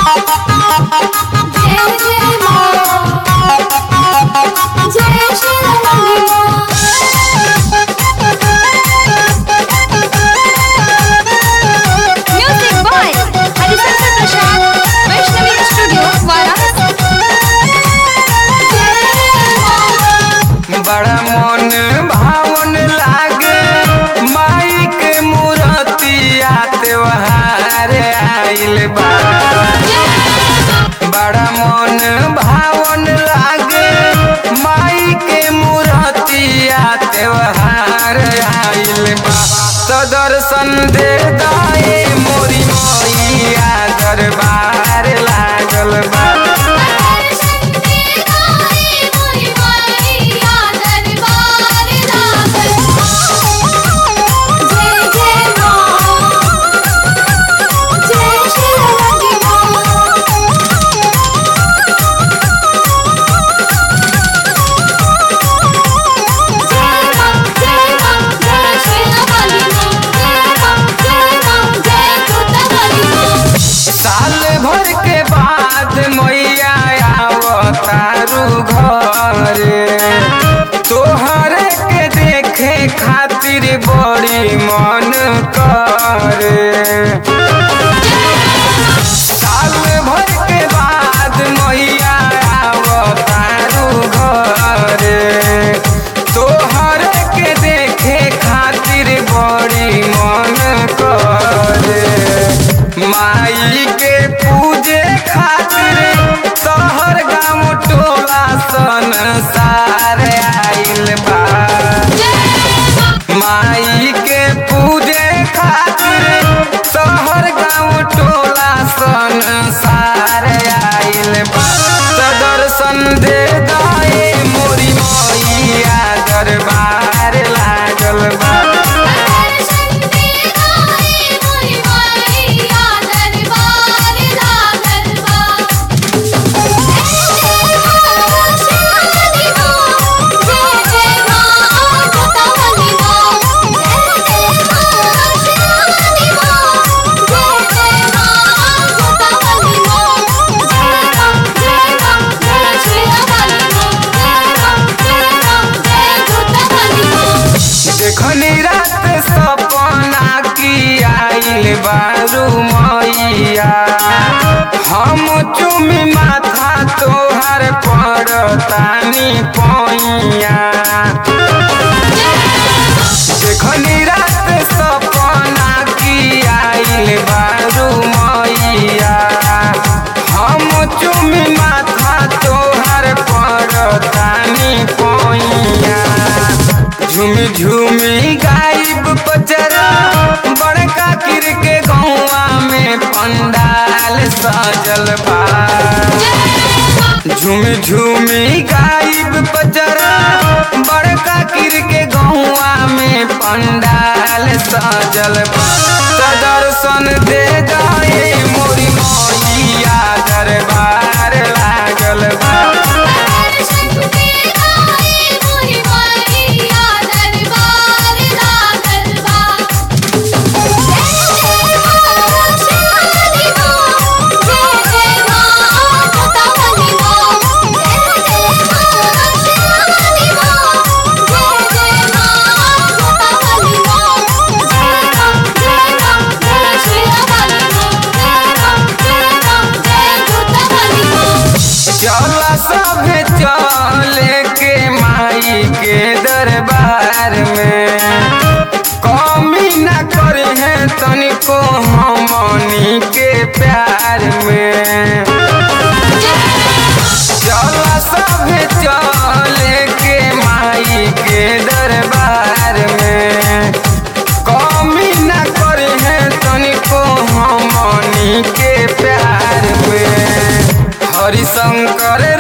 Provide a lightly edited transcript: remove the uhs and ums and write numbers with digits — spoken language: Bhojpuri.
बड़ा मन भावन लागे माई के मूर्तिया त्योहार आइल बा। बड़ा मन भावन लागे माई के मूर्तिया त्योहार आइल बा। तो दर्शन दे दाए मोरी मैया दरबार लागल बा। साल भर के बाद मैया आवतारू घरे तोहरे के देखे खातिर बड़ी मन करे। साल भर के बाद मैया आवतारू घरे तोहरे के देखे खातिर बड़ी मन करे। माई के पूजे खातिर तोहर गाँव टोला संसार आइल बा। माई के पूजे खातिर तोहर गाँव टोला संसार आइल बा। तो दर्शन दे दाए मोरी मैया दरबार लागल बा। देखनी रात सपना की आइल बारू मैया हम चुमी माथा तोहर पड़तानी पैया। देखनी रात सपना की आइल बारू मैया हम चुमी माथा तोहर पड़तानी पैया। झूमी झूमी गायब पचरा बड़का किर के गौवा में पंडाल सजल बा। झूमी झूमी गायब पचरा बड़का किर के गौवा में पंडाल सजल बा। तो दर्शन दे दाए मोरी मैया दरबार लागल बा। चला सभे चले के माई के दरबार में कमी न करे है तनिको हमनी के प्यार में। चला सभे चले के माई के दरबार में कमी न करे है तनिको हमनी के प्यार में। हरिशंकर